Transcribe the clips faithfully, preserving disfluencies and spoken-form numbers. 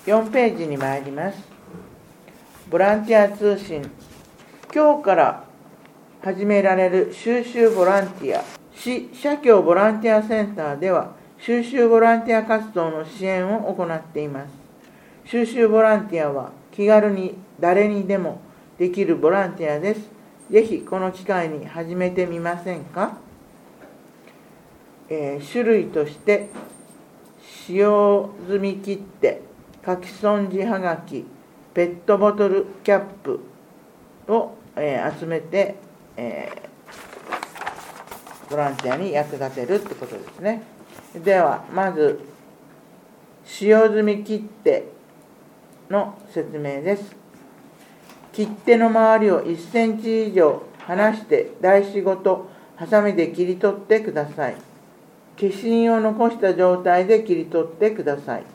よんページに参ります。ボランティア通信。今日から始められる収集ボランティア市社協ボランティアセンターでは収集ボランティア活動の支援を行っています。収集ボランティアは気軽に誰にでもできるボランティアです。ぜひこの機会に始めてみませんか。えー、種類として使用済み切手、書き損じはがき、ペットボトルキャップを、えー、集めて、えー、ボランティアに役立てるってことですね。ではまず使用済み切手の説明です。切手の周りをいっセンチ以上離して台紙ごとハサミで切り取ってください。消印を残した状態で切り取ってください。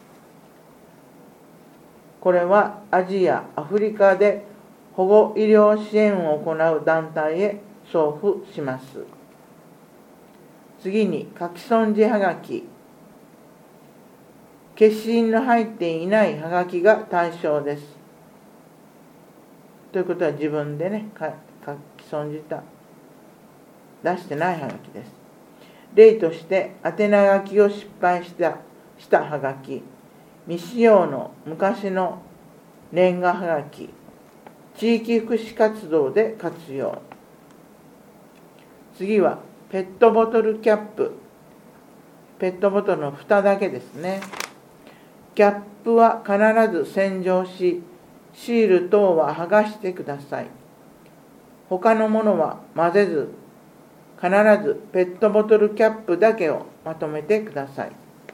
これはアジア、アフリカで保護医療支援を行う団体へ送付します。次に書き損じはがき。消印の入っていないはがきが対象です。ということは自分でね、書き損じた、出してないはがきです。例として宛名書きを失敗したしたはがき、未使用の昔の年賀はがき、地域福祉活動で活用。次はペットボトルキャップ。ペットボトルの蓋だけですね。キャップは必ず洗浄し、シール等は剥がしてください。他のものは混ぜず、必ずペットボトルキャップだけをまとめてください。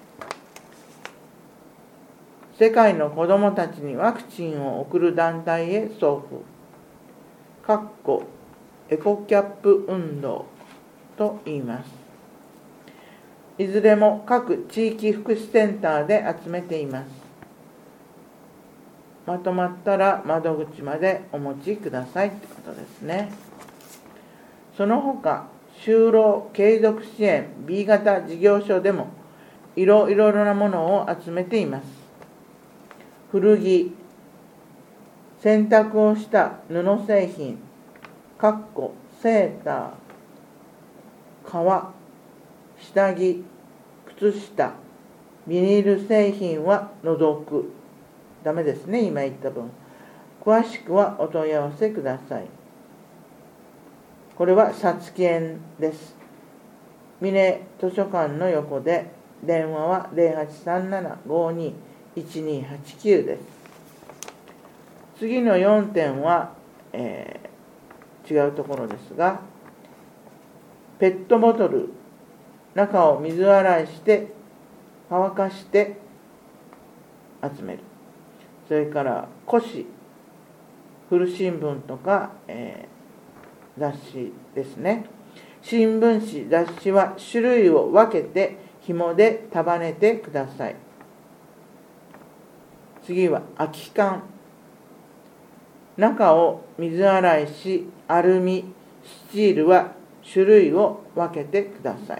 世界の子どもたちにワクチンを送る団体へ送付。かっこエコキャップ運動と言います。いずれも各地域福祉センターで集めています。まとまったら窓口までお持ちくださいってことですね。その他、就労継続支援 ビー 型事業所でもいろいろなものを集めています。古着、洗濯をした布製品、かっこセーター、革、下着、靴下、ビニール製品は除く。ダメですね、今言った分。詳しくはお問い合わせください。これはさつき園です。峰図書館の横で、電話は ゼロはちさんなな ごに いちにはちきゅう です。次のよんてんは、えー、違うところですが、ペットボトル、中を水洗いして乾かして集める。それから古紙、古新聞とか、えー雑誌ですね。新聞紙、雑誌は種類を分けて紐で束ねてください。次は空き缶。中を水洗いし、アルミ、スチールは種類を分けてください。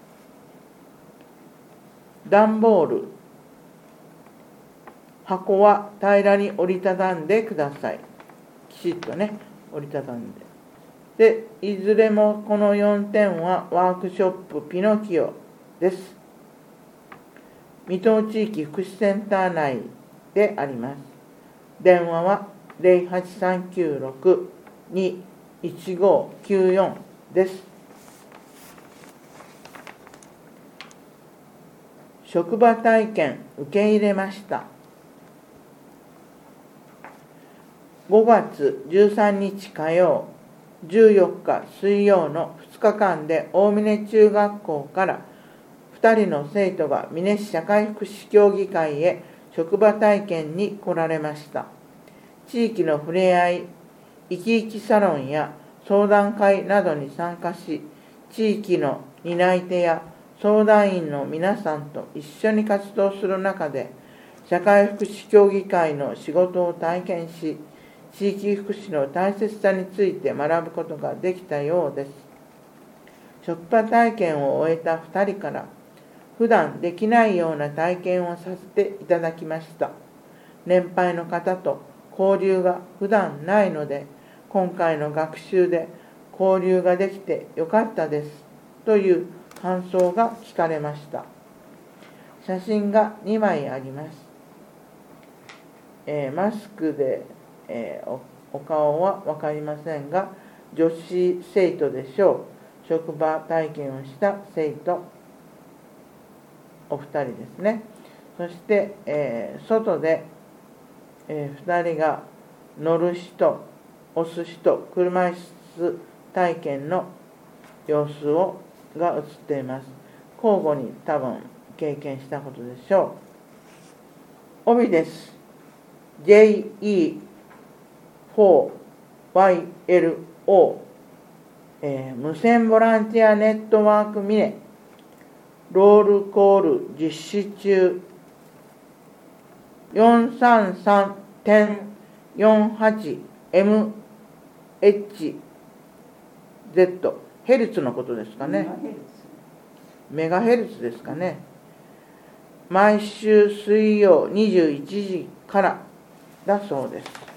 段ボール。箱は平らに折りたたんでください。きちっとね、折りたたんで。で、いずれもこのよんてんはワークショップピノキオです。水戸地域福祉センター内であります。電話は ゼロはちさんきゅうろく に いちごきゅうよん です。職場体験受け入れました。ごがつじゅうさんにち火曜、じゅうよっか水曜のふつかかんで大峰中学校からふたりの生徒が美祢市社会福祉協議会へ職場体験に来られました。地域のふれあい、生き生きサロンや相談会などに参加し、地域の担い手や相談員の皆さんと一緒に活動する中で、社会福祉協議会の仕事を体験し、地域福祉の大切さについて学ぶことができたようです。職場体験を終えたふたりから、 普段できないような体験をさせていただきました。年配の方と交流が普段ないので、今回の学習で交流ができてよかったですという感想が聞かれました。写真がにまいあります。えー、マスクで、えー、お、お顔は分かりませんが、女子生徒でしょう。職場体験をした生徒お二人ですね。そして、えー、外で、えー、ふたりが乗る人、押す人、車椅子体験の様子をが映っています。交互に多分経験したことでしょう。帯です。ジェイイーフォーワイエルオー、えー、無線ボランティアネットワークミネロールコール実施中 よんさんさんてんよんはちエムエイチゼット ヘルツのことですかね。メガヘルツですかね。毎週水曜にじゅういちじからだそうです。